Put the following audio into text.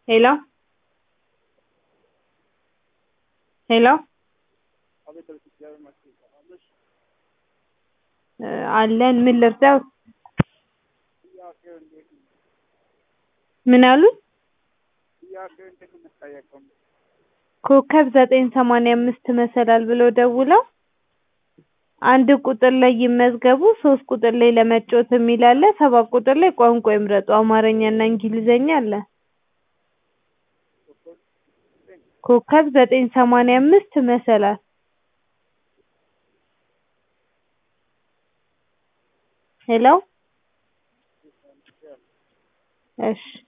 ሄሎ ሄሎ አለን ምን ልርዳው? ምን አሉ? ኮከብ 985 መሰላል ብለው ደውለው አንድ ቁጥር ላይ ይመዝገቡ 3 ቁጥር ላይ ለመጫወት የሚል አለ 7 ቁጥር ላይ ቋንቋ ይምረጡ አማርኛና እንግሊዘኛ አለ። ኮከብ 985 መሰላል ሄሎ እሺ